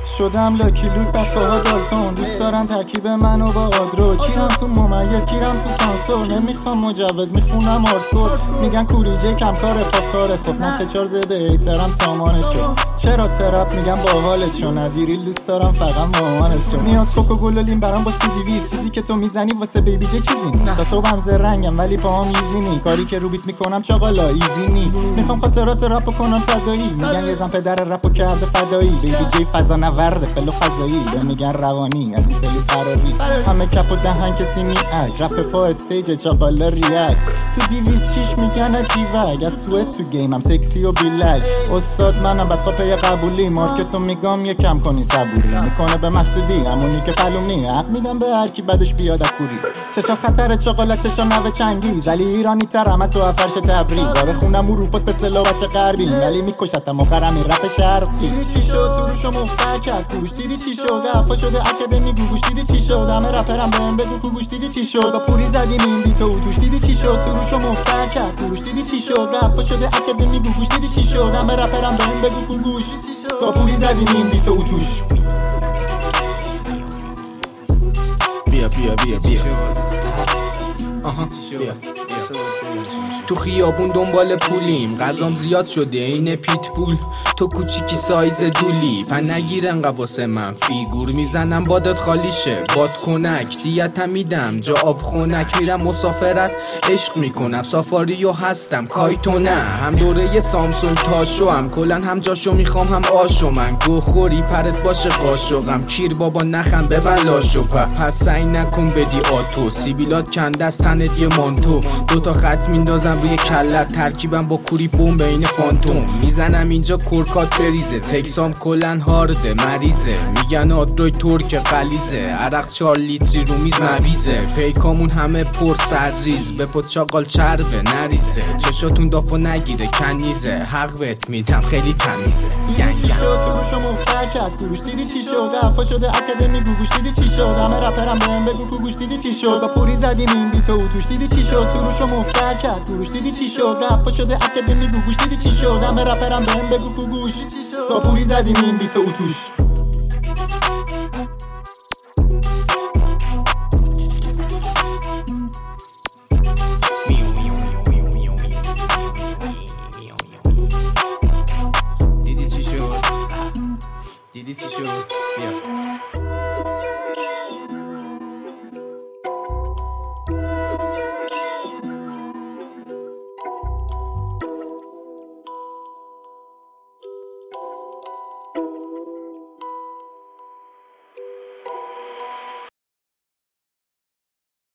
شدم لاکی لوک بخواها دالتون دوست دارن ترکیب منو با آدرو کیرم تو ممیز کیرم تو سانسور نمیخوام مجوز میخونم آردکور میگن کوریجه کم کاره پاپ کاره خب نه سه چار زده ایترم سامانشو چرا ترپ میگم باحالشو ندیری دوست دارم فقط مامانشو میاد کوکاکولا لیم برام با CD چیزی که تو میزنی واسه بیبی جه چیزی نیست تا صبحم زرنگم ولی پاهم ایزی کاری که رو بیت میکنم چاقالا ایزی میخوام خاطرات رپو کنم تدایی میگن یه زن پدر رپو کرده فدایی بیبی جی فضا نورد فلو فضایی یا میگن روانی از این سلی فراری همه کپ و دهن کسی میاد رپ فا استیج چاقالا ریاک تو 206 میگن عجیبه از سوئد تو گیمم سکسی و بیلک استاد منم بدخوا پی قبولی مارکتو میگم یه کم کنی صبوری میکنه به مسعودی همونی که پلومی حق میدم به هر کی بعدش بیاد کوری چشا خطر چاقالا چشا نو چنگیز ولی ایرانی ترم تو فرش تبریز آره خونم اروپاس به سلا بچه غربی ولی میکشتم آخرم این رپ شرقی دیدی چی شد سروشو مفتر کرد کوروش دیدی چی شد دفعه شده اکادمی گوگوش دیدی چی شد همه رپرم بهم بگو کوگوش دیدی چی شد با پوری زدیم این بیتو و توش دیدی چی شد سروشو مفتر کرد کوروش دیدی چی شد دفعه شده اکادمی گوگوش دیدی چی شد همه رپرم بهم بگو کوگوش با پوری زدیم این بیتو و توش بیا تو خیابون دنبال پولیم غذام زیاد شده این پیتبول تو کوچیکی سایز دولی پن نگیرن قواسه من فیگور میزنم بادت خالی شه باد کنک دیتم میدم جا آب خونک میرم مسافرت عشق میکنم سافاریو هستم کایتو نه هم دوره سامسونگ تاشو هم کلن هم جاشو میخوام هم آشو من گو خوری پرت باشه قاشقم کیر بابا نخم ببن لاشو پس سعی نکن بدی آتو سیبیلات کنده از تنت یه مانتو دوتا خط میندازم روی کلت ترکیبم با کوری بوم بین فانتوم میزنم اینجا کرکات بریزه تکسام کلن هارده مریضه میگن آدروی ترک قلیزه عرق 4 لیتری رو میز مویزه پیکامون همه پر سرریز به پت چاقال چربه نریزه چشاتون دافو نگیره کنیزه حق بهت میدم خیلی تمیزه گنگ فروشو مفتر کرد کوروش دیدی چی شد دفعه شده اکادمی گوگوش دیدی چی شد همه رپرم بهم بگو کوگوش دیدی چی شد با پوری زدیم این بیتو و توش دیدی چی شد فروشو مفتر کرد کوروش دیدی چی شد دفعه شده اکادمی گوگوش دیدی چی شد همه رپرم بهم بگو کوگوش با پوری زدیم این بیتو و توش دیدی چی شد؟ بیا